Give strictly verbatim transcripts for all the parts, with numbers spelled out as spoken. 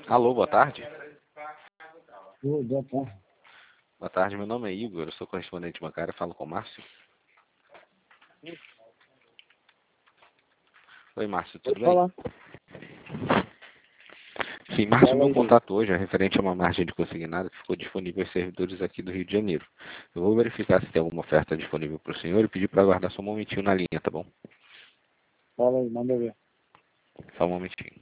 Alô, boa tarde. Oi, boa tarde. Boa tarde, meu nome é Igor, eu sou correspondente bancário, falo com o Márcio. Oi, Márcio, tudo Pode bem? falar. Sim, Márcio, Fala meu aí, Igor. contato hoje é referente a uma margem de consignado que ficou disponível em servidores aqui do Rio de Janeiro. Eu vou verificar se tem alguma oferta disponível para o senhor e pedir para aguardar só um momentinho na linha, tá bom? Fala aí, manda ver. Só um momentinho.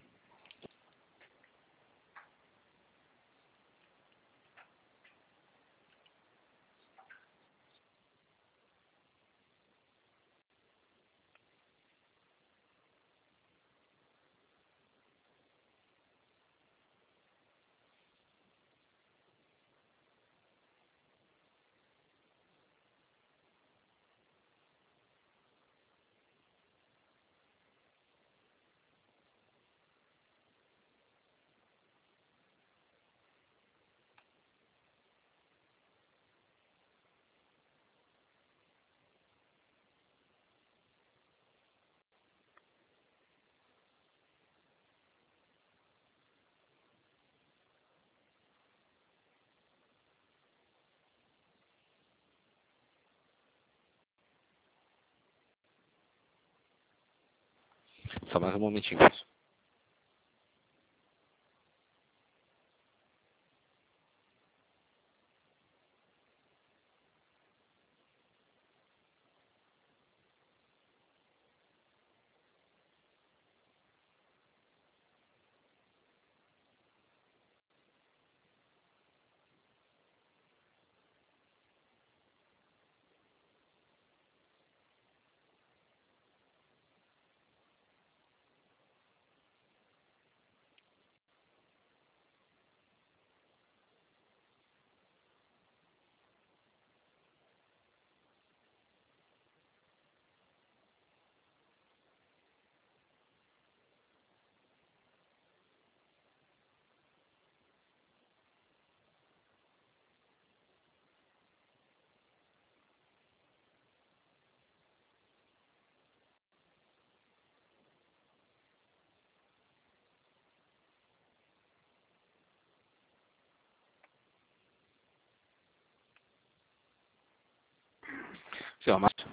Só mais um momentinho, Márcio. Senhor Márcio,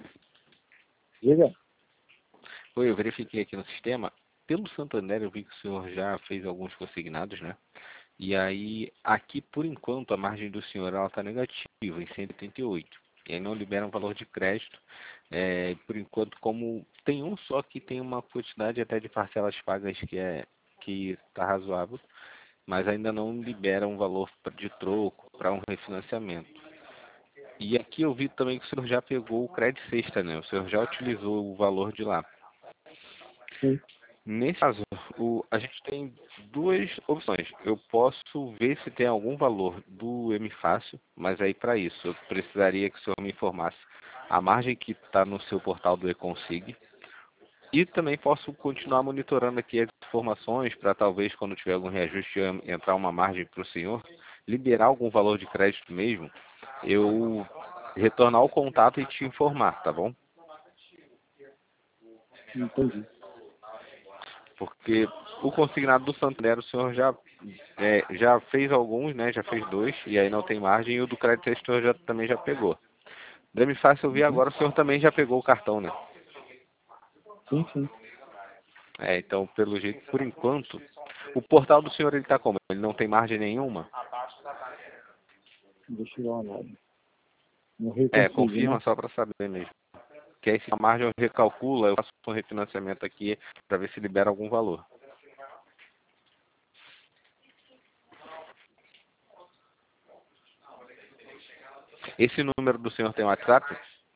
Diga. oi, eu verifiquei aqui no sistema. Pelo Santander eu vi que o senhor já fez alguns consignados, né? E aí, aqui por enquanto, a margem do senhor ela está negativa, em cento e oitenta e oito. E aí não libera um valor de crédito. É, por enquanto, como tem um só que tem uma quantidade até de parcelas pagas que é que está razoável, mas ainda não libera um valor de troco para um refinanciamento. E aqui eu vi também que o senhor já pegou o crédito sexta, né? O senhor já utilizou o valor de lá. Sim. Nesse caso, o, a gente tem duas opções. Eu posso ver se tem algum valor do M Fácil, mas aí para isso eu precisaria que o senhor me informasse a margem que está no seu portal do eConsig. E também posso continuar monitorando aqui as informações para talvez quando tiver algum reajuste entrar uma margem para o senhor, liberar algum valor de crédito mesmo, eu retornar o contato e te informar, tá bom? Entendi. Porque o consignado do Santander, o senhor já, é, já fez alguns, né? Já fez dois, e aí não tem margem, e o do crédito o senhor já, também já pegou. Deve fácil eu vi Uhum. agora, o senhor também já pegou o cartão, né? Sim, sim. É, então, pelo jeito, por enquanto, o portal do senhor ele tá como? Ele não tem margem nenhuma? Deixa eu dar uma olhada. No É, reconsigo, né? confirma só para saber mesmo. Que aí se a margem eu recalculo, eu faço um refinanciamento aqui para ver se libera algum valor. Esse número do senhor tem WhatsApp?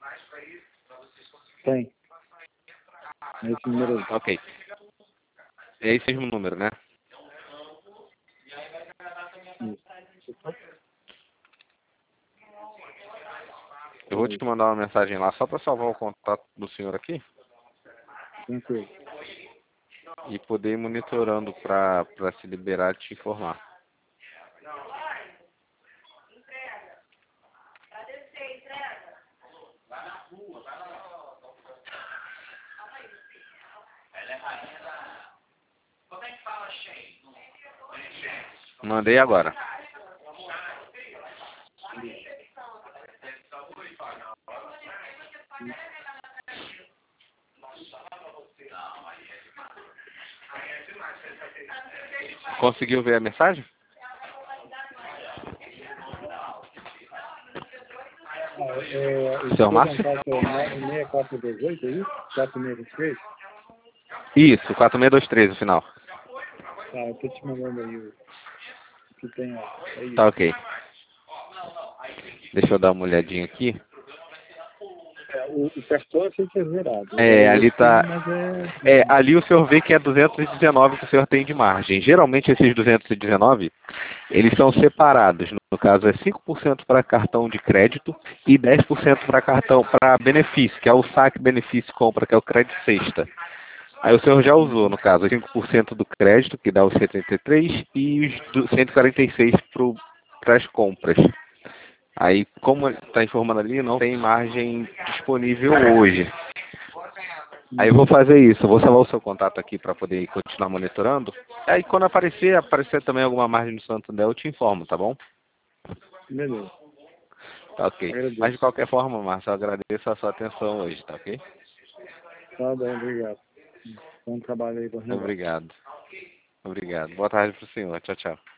Tem. Nesse número aí. Ok. É esse mesmo número, né? Isso. Eu vou Fala te aí. mandar uma mensagem lá só para salvar o contato do senhor aqui Tranquilo. e poder ir monitorando para se liberar e te informar. Mandei agora. Conseguiu ver a mensagem? Ah, é, o Seu seu Márcio? contato é seis quatro dois oito, é isso? quatro seis dois três? Isso, quatro seis dois três no final. Tá, eu tô te mandando aí o que tem aí. É Tá isso. ok. Deixa eu dar uma olhadinha aqui. É, o, o cartão eu sei que é zerado. É, É ali esse, tá. mas é... É, ali o senhor vê que é duzentos e dezenove que o senhor tem de margem. Geralmente esses duzentos e dezenove, eles são separados. No caso é cinco por cento para cartão de crédito e dez por cento para cartão para benefício, que é o saque benefício compra, que é o crédito sexta. Aí o senhor já usou, no caso, cinco por cento do crédito, que dá os setenta e três, e os do- cento e quarenta e seis para as compras. Aí, como está informando ali, não tem margem disponível hoje. Aí eu vou fazer isso, eu vou salvar o seu contato aqui para poder continuar monitorando. Aí quando aparecer, aparecer também alguma margem no Santander, eu te informo, tá bom? Beleza. Tá ok. Mas de Agradeço. qualquer forma, Márcio, eu agradeço a sua atenção hoje, tá ok? Tá bom, obrigado. Bom trabalho aí, bom negócio. Obrigado. Obrigado. Boa tarde pro senhor. Tchau, tchau.